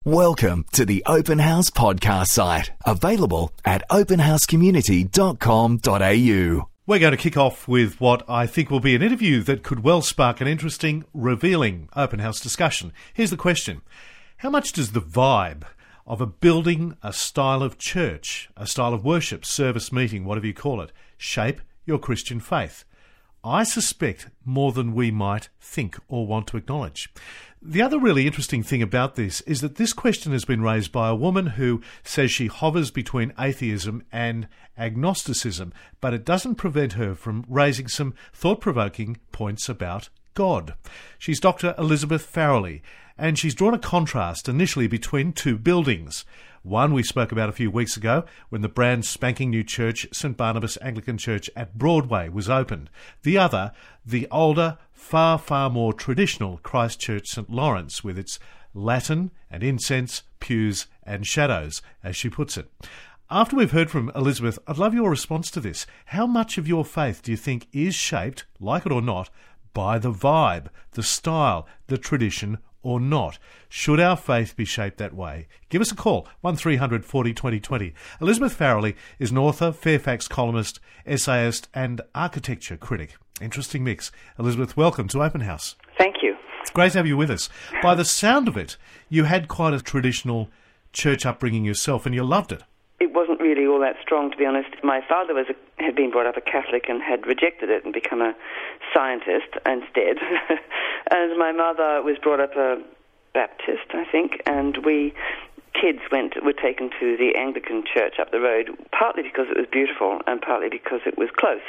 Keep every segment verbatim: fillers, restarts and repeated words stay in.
Welcome to the Open House podcast site, available at open house community dot com dot a u. We're going to kick off with what I think will be an interview that could well spark an interesting, revealing open house discussion. Here's the question. How much does the vibe of a building, a style of church, a style of worship, service, meeting, whatever you call it, shape your Christian faith? I suspect more than we might think or want to acknowledge. The other really interesting thing about this is that this question has been raised by a woman who says she hovers between atheism and agnosticism, but it doesn't prevent her from raising some thought-provoking points about God. She's Doctor Elizabeth Farrelly, and she's drawn a contrast initially between two buildings. One we spoke about a few weeks ago when the brand spanking new church, St Barnabas Anglican Church at Broadway, was opened. The other, the older, far, far more traditional Christ Church St Lawrence, with its Latin and incense, pews and shadows, as she puts it. After we've heard from Elizabeth, I'd love your response to this. How much of your faith do you think is shaped, like it or not, by the vibe, the style, the tradition, or not? Should our faith be shaped that way? Give us a call, one three hundred forty twenty twenty. Elizabeth Farrelly is an author, Fairfax columnist, essayist and architecture critic. Interesting mix. Elizabeth, welcome to Open House. Thank you. It's great to have you with us. By the sound of it, you had quite a traditional church upbringing yourself and you loved it. It wasn't really all that strong, to be honest. My father was a, had been brought up a Catholic and had rejected it and become a scientist instead. And my mother was brought up a Baptist, I think, and we kids went were taken to the Anglican church up the road, partly because it was beautiful and partly because it was close.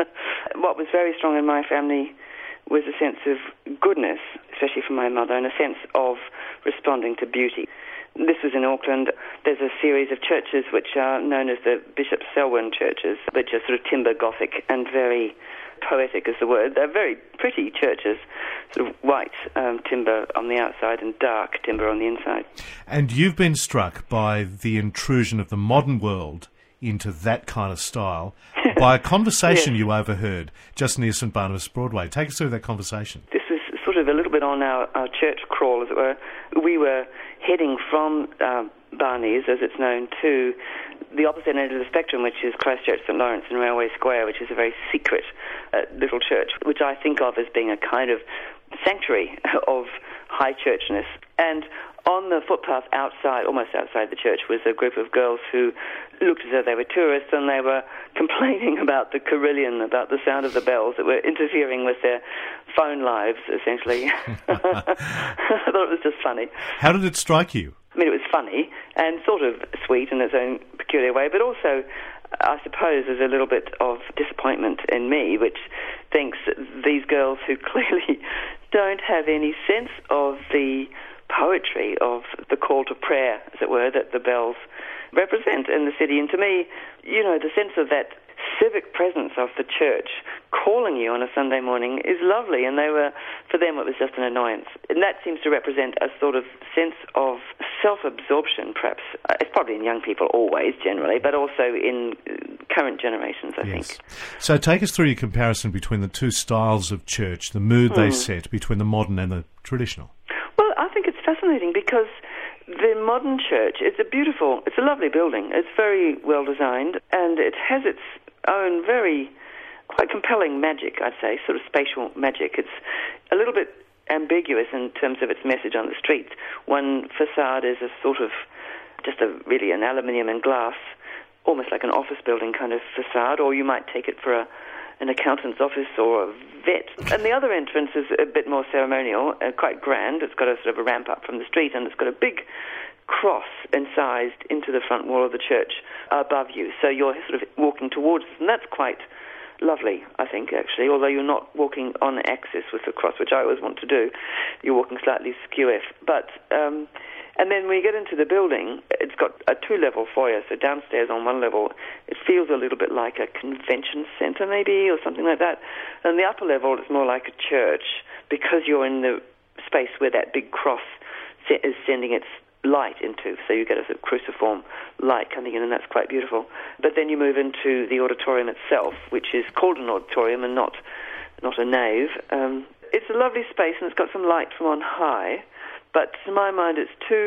What was very strong in my family was a sense of goodness, especially from my mother, and a sense of responding to beauty. This was in Auckland. There's a series of churches which are known as the Bishop Selwyn churches, which are sort of timber Gothic and very poetic is the word. They're very pretty churches, sort of white um, timber on the outside and dark timber on the inside. And you've been struck by the intrusion of the modern world into that kind of style by a conversation yes. you overheard just near St Barnabas Broadway. Take us through that conversation. This was sort of a little bit on our, our church crawl, as it were. We were heading from uh, Barney's, as it's known, to the opposite end of the spectrum, which is Christ Church St Lawrence in Railway Square, which is a very secret uh, little church, which I think of as being a kind of sanctuary of high churchness. And on the footpath outside, almost outside the church, was a group of girls who looked as though they were tourists, and they were complaining about the carillon, about the sound of the bells that were interfering with their phone lives, essentially. I thought it was just funny. How did it strike you? I mean, it was funny and sort of sweet in its own peculiar way, but also, I suppose, there's a little bit of disappointment in me, which thinks that these girls who clearly don't have any sense of the poetry of the call to prayer, as it were, that the bells represent in the city. And to me, you know, the sense of that civic presence of the church calling you on a Sunday morning is lovely, and they were, for them it was just an annoyance. And that seems to represent a sort of sense of self-absorption, perhaps. It's probably in young people always, generally, but also in current generations, I yes. think. So take us through your comparison between the two styles of church, the mood hmm. they set between the modern and the traditional. Well, I think it's fascinating because the modern church, it's a beautiful, it's a lovely building. It's very well designed, and it has its own very quite compelling magic, I'd say, sort of spatial magic. It's a little bit ambiguous in terms of its message on the street. One facade is a sort of just a really an aluminium and glass, almost like an office building kind of facade, or you might take it for a an accountant's office or a vet. And the other entrance is a bit more ceremonial, uh, quite grand. It's got a sort of a ramp up from the street, and it's got a big cross incised into the front wall of the church above you. So you're sort of walking towards it, and that's quite lovely, I think, actually, although you're not walking on axis with the cross, which I always want to do. You're walking slightly skew-if. But, um, and then when you get into the building, it's got a two-level foyer, so downstairs on one level, it feels a little bit like a convention centre, maybe, or something like that. And the upper level, it's more like a church, because you're in the space where that big cross is sending its light into, so you get a sort of cruciform light coming in, and that's quite beautiful. But then you move into the auditorium itself, which is called an auditorium and not not a nave. Um, it's a lovely space, and it's got some light from on high, but to my mind it's too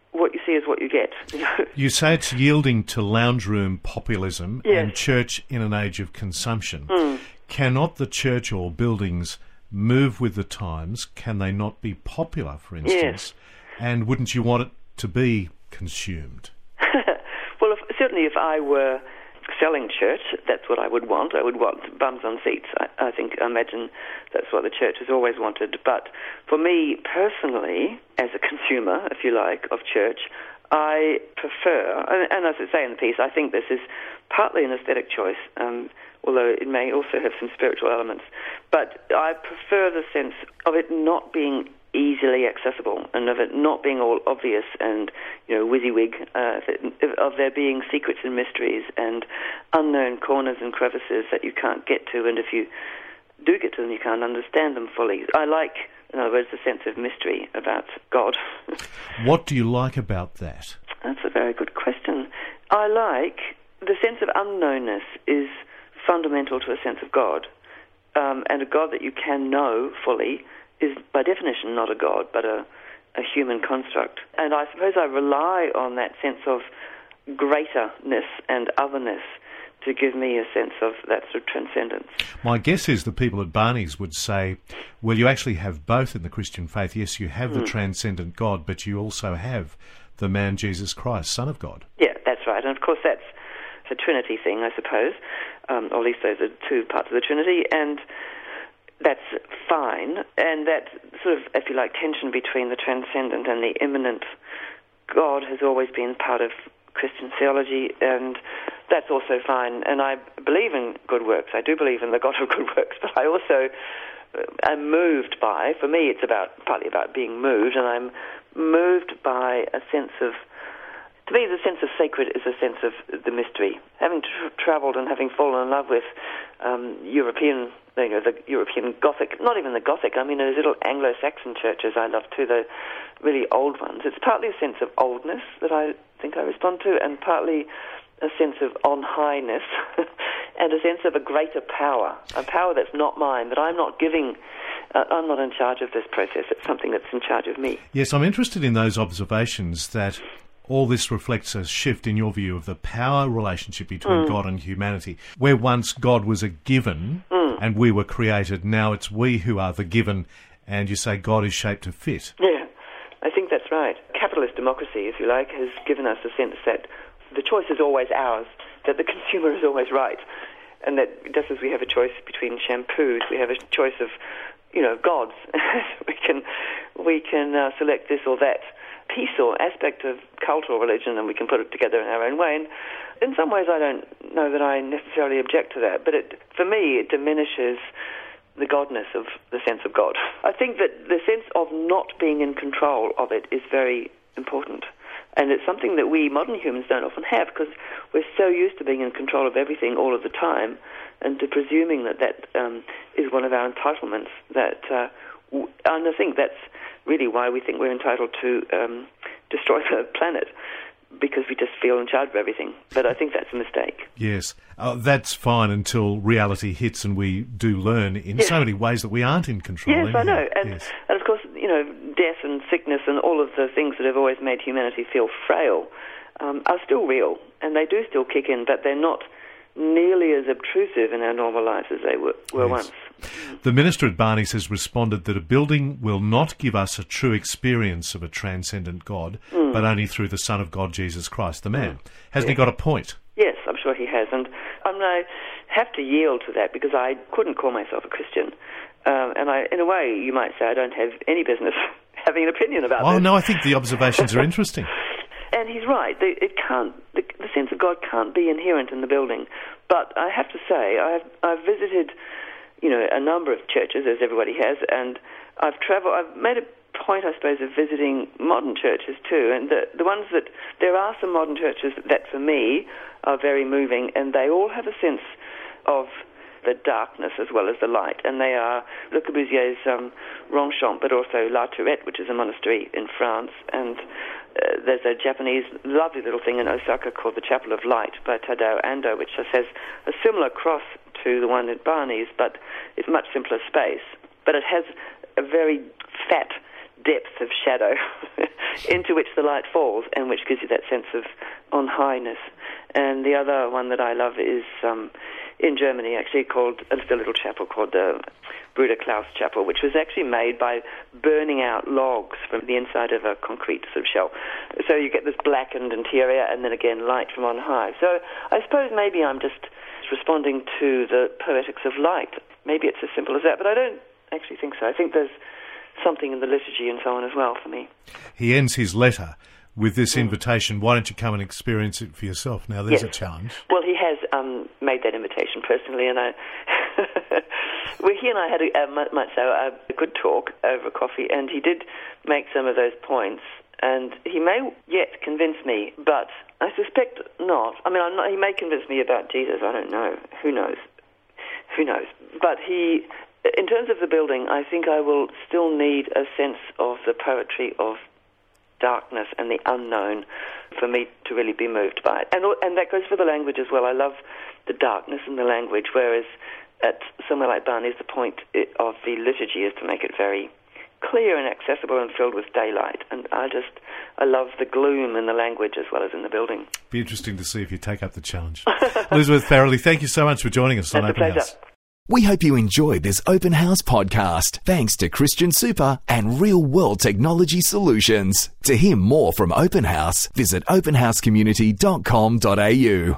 what you see is what you get. You say it's yielding to lounge room populism Yes. and church in an age of consumption. Mm. Cannot the church or buildings move with the times? Can they not be popular, for instance? Yes. And wouldn't you want it to be consumed? Well, if, certainly if I were selling church, that's what I would want. I would want bums on seats. I, I think, I imagine that's what the church has always wanted. But for me personally, as a consumer, if you like, of church, I prefer, and, and as I say in the piece, I think this is partly an aesthetic choice, um, although it may also have some spiritual elements. But I prefer the sense of it not being easily accessible, and of it not being all obvious and, you know, WYSIWYG, uh, of there being secrets and mysteries and unknown corners and crevices that you can't get to, and if you do get to them, you can't understand them fully. I like, in other words, the sense of mystery about God. What do you like about that? That's a very good question. I like the sense of unknownness is fundamental to a sense of God, um, and a God that you can know fully is by definition not a God, but a, a human construct. And I suppose I rely on that sense of greaterness and otherness to give me a sense of that sort of transcendence. My guess is the people at Barney's would say, well, you actually have both in the Christian faith. Yes, you have mm. the transcendent God, but you also have the man Jesus Christ, Son of God. Yeah, that's right. And of course that's a Trinity thing, I suppose, um, or at least those are two parts of the Trinity, and that's fine, and that sort of, if you like, tension between the transcendent and the immanent God has always been part of Christian theology, and that's also fine. And I believe in good works. I do believe in the God of good works, but I also am moved by, for me it's about partly about being moved, and I'm moved by a sense of, to me the sense of sacred is a sense of the mystery. Having tra- travelled and having fallen in love with um, European You know, the European Gothic, not even the Gothic, I mean those little Anglo-Saxon churches I love too, the really old ones. It's partly a sense of oldness that I think I respond to, and partly a sense of on-highness and a sense of a greater power, a power that's not mine, that I'm not giving, uh, I'm not in charge of this process, it's something that's in charge of me. Yes, I'm interested in those observations that all this reflects a shift in your view of the power relationship between mm. God and humanity. Where once God was a given mm. and we were created, now it's we who are the given, and you say God is shaped to fit. Yeah, I think that's right. Capitalist democracy, if you like, has given us a sense that the choice is always ours, that the consumer is always right, and that just as we have a choice between shampoos, we have a choice of, you know, gods. we can, we can uh, select this or that piece or aspect of cult or religion, and we can put it together in our own way. And in some ways I don't know that I necessarily object to that, but it, for me it diminishes the godness of the sense of God. I think that the sense of not being in control of it is very important, and it's something that we modern humans don't often have, because we're so used to being in control of everything all of the time, and to presuming that that um, is one of our entitlements, that uh, w- and I think that's really why we think we're entitled to um, destroy the planet, because we just feel in charge of everything. But I think that's a mistake. Yes, uh, that's fine until reality hits and we do learn in yes. so many ways that we aren't in control. Yes, anyhow. I know. And, yes. and of course, you know, death and sickness and all of the things that have always made humanity feel frail um, are still real, and they do still kick in, but they're not nearly as obtrusive in our normal lives as they were, were yes. once. The minister at Barney's has responded that a building will not give us a true experience of a transcendent God, mm. but only through the Son of God, Jesus Christ, the man. Mm. Hasn't yes. he got a point? Yes, I'm sure he has. And I'm I have to yield to that, because I couldn't call myself a Christian. Um, and I, in a way, you might say I don't have any business having an opinion about oh, this. Oh, no, I think the observations are interesting. And he's right. The, it can't. The, the sense of God can't be inherent in the building. But I have to say, I've, I've visited, you know, a number of churches, as everybody has, and I've travelled. I've made a point, I suppose, of visiting modern churches too. And the the ones that there are some modern churches that, for me, are very moving, and they all have a sense of the darkness as well as the light. And they are Le Corbusier's um, Ronchamp, but also La Tourette, which is a monastery in France, and Uh, there's a Japanese lovely little thing in Osaka called the Chapel of Light by Tadao Ando, which has a similar cross to the one at Barney's, but it's a much simpler space. But it has a very fat depth of shadow into which the light falls, and which gives you that sense of on highness. And the other one that I love is um, in Germany, actually called uh, the little chapel called the Bruder Klaus Chapel, which was actually made by burning out logs from the inside of a concrete sort of shell. So you get this blackened interior, and then again light from on high. So I suppose maybe I'm just responding to the poetics of light. Maybe it's as simple as that, but I don't actually think so. I think there's something in the liturgy and so on as well for me. He ends his letter with this mm. invitation, why don't you come and experience it for yourself? Now, there's yes. a challenge. Well, he has um, made that invitation personally, and I, well, he and I had, a, uh, might, might say, a, a good talk over coffee, and he did make some of those points, and he may yet convince me, but I suspect not. I mean, I'm not, he may convince me about Jesus, I don't know. Who knows? Who knows? But he, in terms of the building, I think I will still need a sense of the poetry of darkness and the unknown for me to really be moved by it. And and that goes for the language as well. I love the darkness in the language, whereas at somewhere like Barney's, the point of the liturgy is to make it very clear and accessible and filled with daylight. And I just, I love the gloom in the language as well as in the building. Be interesting to see if you take up the challenge. Elizabeth Farrelly, thank you so much for joining us on That's Open a pleasure. House. We hope you enjoyed this Open House podcast, thanks to Christian Super and Real World Technology Solutions. To hear more from Open House, visit open house community dot com dot a u.